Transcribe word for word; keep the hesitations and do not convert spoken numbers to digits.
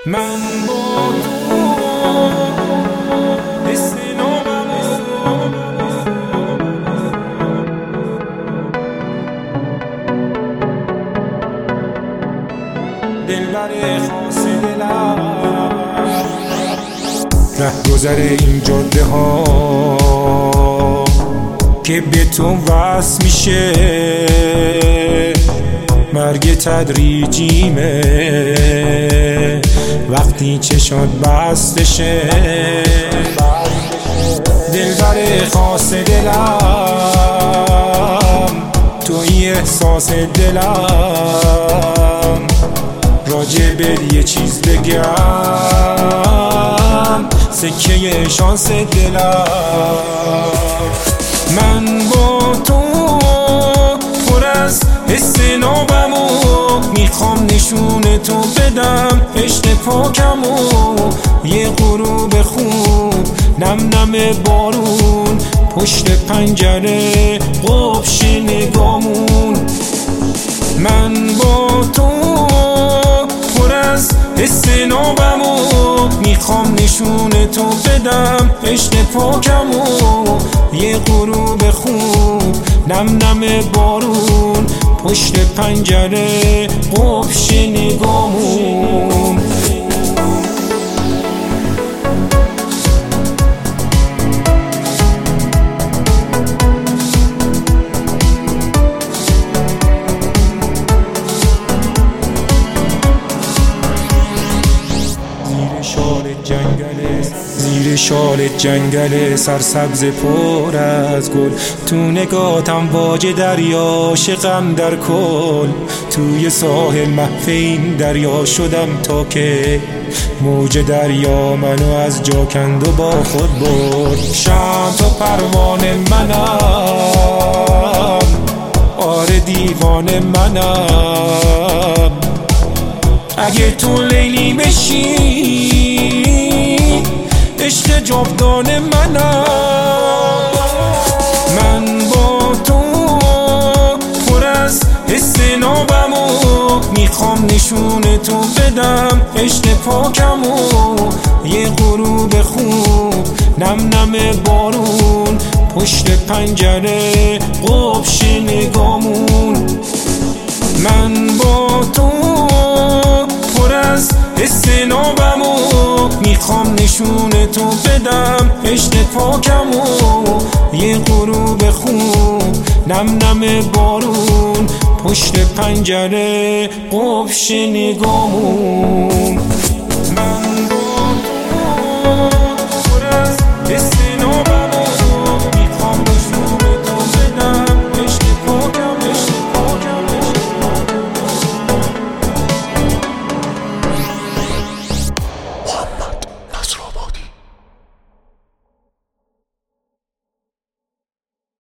من با تو حس نامم دلبر خاص دلم ره گذر این جاده ها که به تو وصل میشه مرگ تدریجیمه وقتی چشات بستشه دلبر خاص دلم توی احساس دلم راجع به یه چیز بگم سکه شانس دلم من با تو پر از حس نابمو میخوام نشون تو بدم عشق پاکمو یه غروب خوب نم نم بارون پشت پنجره قبش نگامون من با تو پر از حس نابمو میخوام نشون تو بدم عشق پاکمو یه غروب خوب نم نم بارون پشت پنجره قبش نگامون زیر شال جنگل سرسبز پر از گل تو نگاتم واج دریا شقم در کل توی ساحل محو این دریا شدم تا که موج دریا منو از جا کند و با خود برد شمع تو پروانه منم آره دیوانه منم اگه تو لیلی بشی عشق جاودان منم من با تو پر از حس نابمو میخوام نشون تو بدم عشق پاکمو یه غروب خوب نم نم بارون پشت پنجره قبش نگامون من با تو پر از حس نابمو میخوام نشون تو بدم عشق پاکمو یه غروب خوب نم نم بارون پشت پنجره قبش نگامون